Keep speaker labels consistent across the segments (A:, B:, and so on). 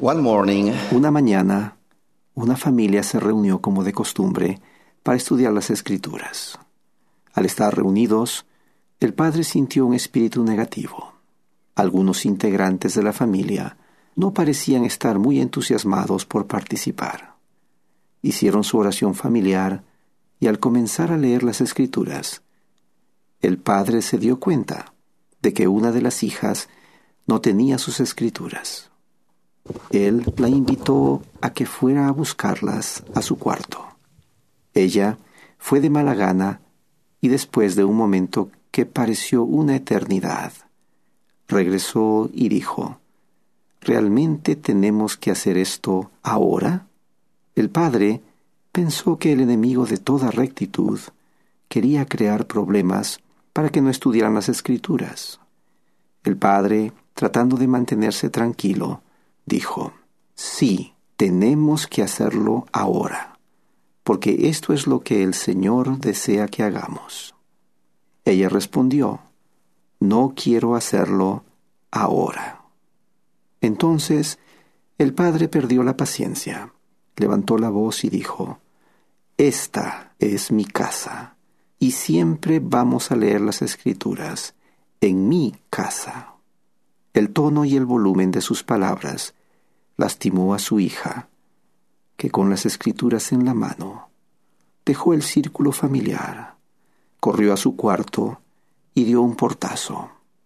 A: One morning,
B: Una mañana, una familia se reunió como de costumbre para estudiar las Escrituras. Al estar reunidos, el padre sintió un espíritu negativo. Algunos integrantes de la familia no parecían estar muy entusiasmados por participar. Hicieron su oración familiar y al comenzar a leer las Escrituras, el padre se dio cuenta de que una de las hijas no tenía sus Escrituras. Él la invitó a que fuera a buscarlas a su cuarto. Ella fue de mala gana y después de un momento que pareció una eternidad, regresó y dijo: ¿Realmente tenemos que hacer esto ahora? El padre pensó que el enemigo de toda rectitud quería crear problemas para que no estudiaran las Escrituras. El padre, tratando de mantenerse tranquilo, dijo: sí, tenemos que hacerlo ahora, porque esto es lo que el Señor desea que hagamos. Ella respondió: no quiero hacerlo ahora. Entonces el padre perdió la paciencia, levantó la voz y dijo: esta es mi casa, y siempre vamos a leer las Escrituras en mi casa. El tono y el volumen de sus palabras lastimó a su hija, que con las Escrituras en la mano dejó el círculo familiar, corrió a su cuarto y dio un portazo.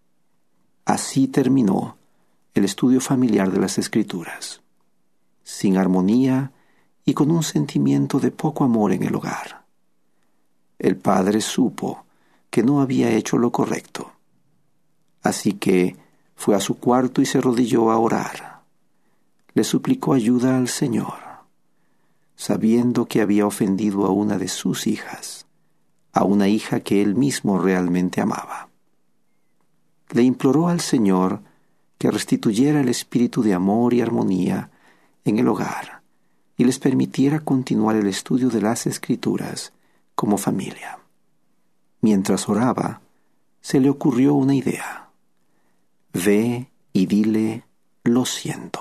B: Así terminó el estudio familiar de las Escrituras, sin armonía y con un sentimiento de poco amor en el hogar. El padre supo que no había hecho lo correcto, así que fue a su cuarto y se arrodilló a orar. Le suplicó ayuda al Señor, sabiendo que había ofendido a una de sus hijas, a una hija que él mismo realmente amaba. Le imploró al Señor que restituyera el espíritu de amor y armonía en el hogar y les permitiera continuar el estudio de las Escrituras como familia. Mientras oraba, se le ocurrió una idea. Ve y dile: lo siento.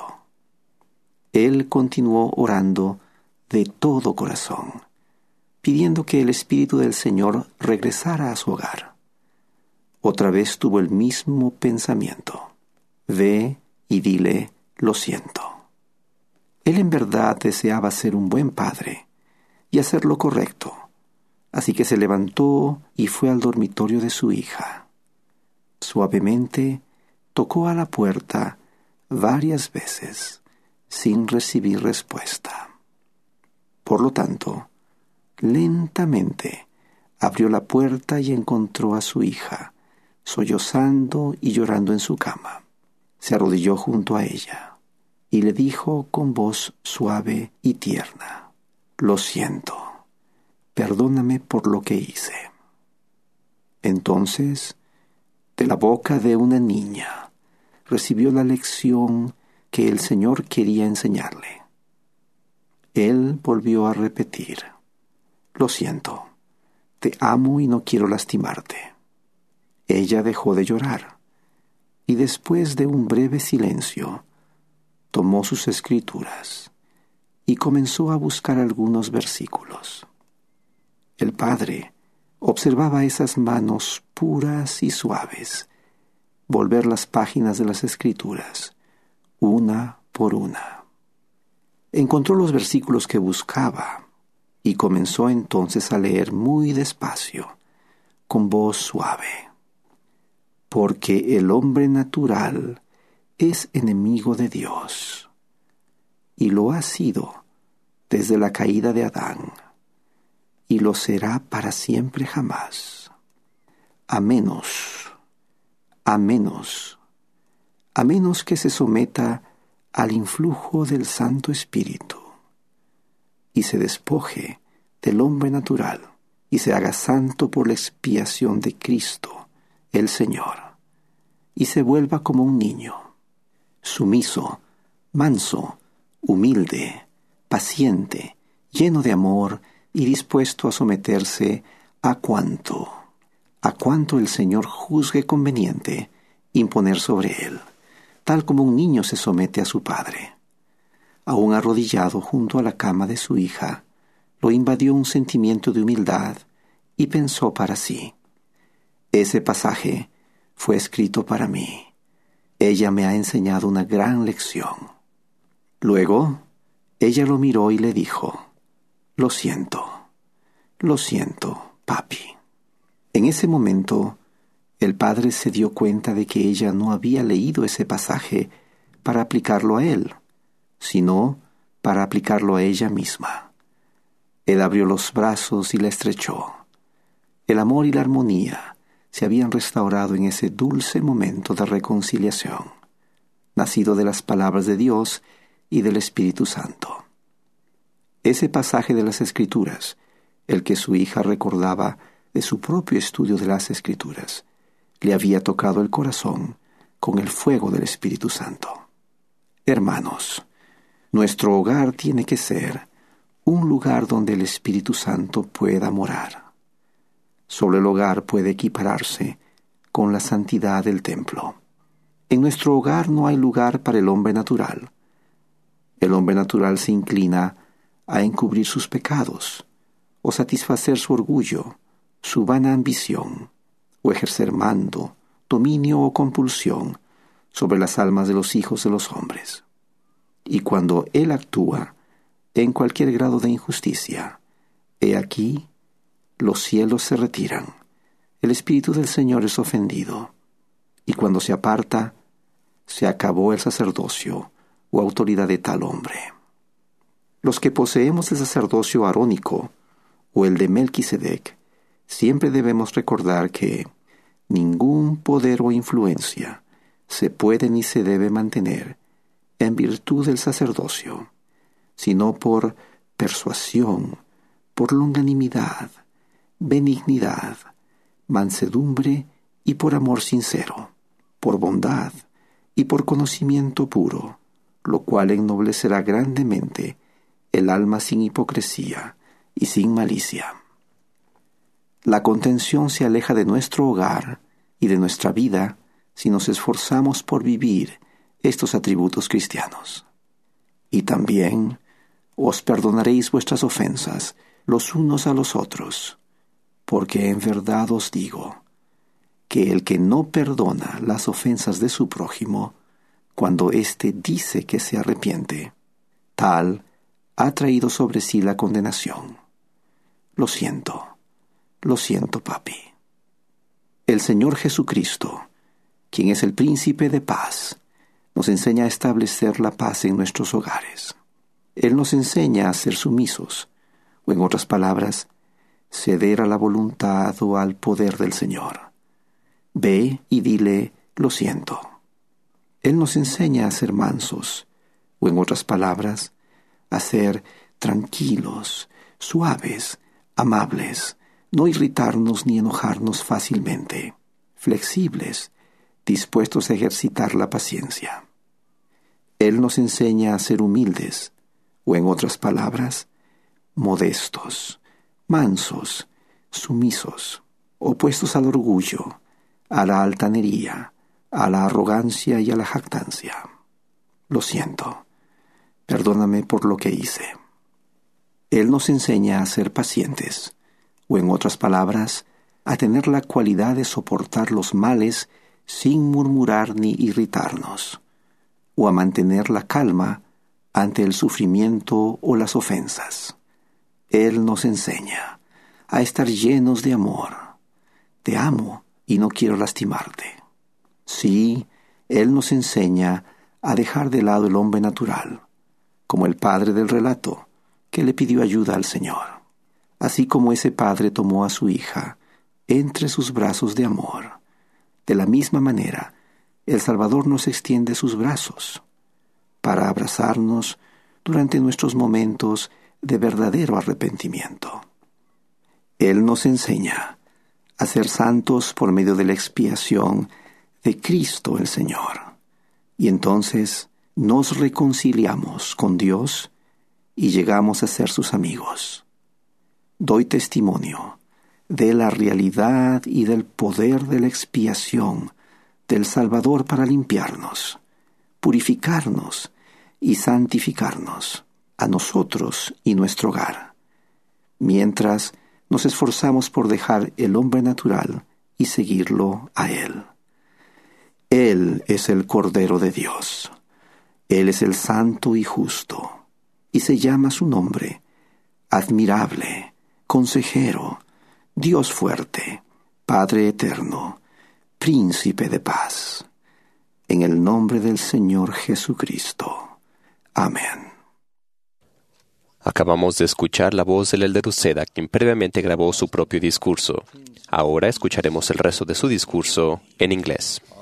B: Él continuó orando de todo corazón, pidiendo que el Espíritu del Señor regresara a su hogar. Otra vez tuvo el mismo pensamiento: ve y dile: lo siento. Él en verdad deseaba ser un buen padre y hacer lo correcto, así que se levantó y fue al dormitorio de su hija. Suavemente tocó a la puerta varias veces sin recibir respuesta. Por lo tanto, lentamente abrió la puerta y encontró a su hija, sollozando y llorando en su cama. Se arrodilló junto a ella y le dijo con voz suave y tierna: lo siento, perdóname por lo que hice. Entonces, de la boca de una niña, recibió la lección que el Señor quería enseñarle. Él volvió a repetir: lo siento, te amo y no quiero lastimarte. Ella dejó de llorar y después de un breve silencio, tomó sus Escrituras y comenzó a buscar algunos versículos. El padre observaba esas manos puras y suaves volver las páginas de las Escrituras una por una. Encontró los versículos que buscaba y comenzó entonces a leer muy despacio, con voz suave. Porque el hombre natural es enemigo de Dios, y lo ha sido desde la caída de Adán, y lo será para siempre jamás, a menos que se someta al influjo del Santo Espíritu y se despoje del hombre natural y se haga santo por la expiación de Cristo, el Señor, y se vuelva como un niño, sumiso, manso, humilde, paciente, lleno de amor y dispuesto a someterse a cuanto el Señor juzgue conveniente imponer sobre él, tal como un niño se somete a su padre. aún arrodillado junto a la cama de su hija, lo invadió un sentimiento de humildad y pensó para sí: ese pasaje fue escrito para mí. Ella me ha enseñado una gran lección. Luego, ella lo miró y le dijo: lo siento, papi. En ese momento, el padre se dio cuenta de que ella no había leído ese pasaje para aplicarlo a él, sino para aplicarlo a ella misma. Él abrió los brazos y la estrechó. El amor y la armonía se habían restaurado en ese dulce momento de reconciliación, nacido de las palabras de Dios y del Espíritu Santo. Ese pasaje de las Escrituras, el que su hija recordaba de su propio estudio de las Escrituras, le había tocado el corazón con el fuego del Espíritu Santo. Hermanos, nuestro hogar tiene que ser un lugar donde el Espíritu Santo pueda morar. Solo el hogar puede equipararse con la santidad del templo. En nuestro hogar no hay lugar para el hombre natural. El hombre natural se inclina a encubrir sus pecados, o satisfacer su orgullo, su vana ambición, o ejercer mando, dominio o compulsión sobre las almas de los hijos de los hombres. Y cuando él actúa en cualquier grado de injusticia, he aquí, los cielos se retiran, el Espíritu del Señor es ofendido, y cuando se aparta, se acabó el sacerdocio o autoridad de tal hombre. Los que poseemos el sacerdocio arónico o el de Melquisedec, siempre debemos recordar que ningún poder o influencia se puede ni se debe mantener en virtud del sacerdocio, sino por persuasión, por longanimidad, benignidad, mansedumbre y por amor sincero, por bondad y por conocimiento puro, lo cual ennoblecerá grandemente el alma sin hipocresía y sin malicia. La contención se aleja de nuestro hogar y de nuestra vida si nos esforzamos por vivir estos atributos cristianos. Y también os perdonaréis vuestras ofensas los unos a los otros, porque en verdad os digo que el que no perdona las ofensas de su prójimo, cuando éste dice que se arrepiente, tal ha traído sobre sí la condenación. Lo siento, papi. El Señor Jesucristo, quien es el príncipe de paz, nos enseña a establecer la paz en nuestros hogares. Él nos enseña a ser sumisos, o en otras palabras, ceder a la voluntad o al poder del Señor. Ve y dile: lo siento. Él nos enseña a ser mansos, o en otras palabras, a ser tranquilos, suaves, amables, no irritarnos ni enojarnos fácilmente, flexibles, dispuestos a ejercitar la paciencia. Él nos enseña a ser humildes, o en otras palabras, modestos, mansos, sumisos, opuestos al orgullo, a la altanería, a la arrogancia y a la jactancia. Lo siento, perdóname por lo que hice. Él nos enseña a ser pacientes, o en otras palabras, a tener la cualidad de soportar los males sin murmurar ni irritarnos, o a mantener la calma ante el sufrimiento o las ofensas. Él nos enseña a estar llenos de amor. Te amo y no quiero lastimarte. Sí, Él nos enseña a dejar de lado el hombre natural, como el padre del relato, que le pidió ayuda al Señor. Así como ese padre tomó a su hija entre sus brazos de amor, de la misma manera, el Salvador nos extiende sus brazos para abrazarnos durante nuestros momentos de verdadero arrepentimiento. Él nos enseña a ser santos por medio de la expiación de Cristo el Señor, y entonces nos reconciliamos con Dios y llegamos a ser sus amigos. Doy testimonio de la realidad y del poder de la expiación del Salvador para limpiarnos, purificarnos y santificarnos, a nosotros y nuestro hogar, mientras nos esforzamos por dejar el hombre natural y seguirlo a Él. Él es el Cordero de Dios. Él es el Santo y Justo, y se llama su nombre Admirable, Consejero, Dios fuerte, Padre eterno, Príncipe de paz. En el nombre del Señor Jesucristo. Amén.
A: Acabamos de escuchar la voz del Elder Uceda, quien previamente grabó su propio discurso. Ahora escucharemos el resto de su discurso en inglés.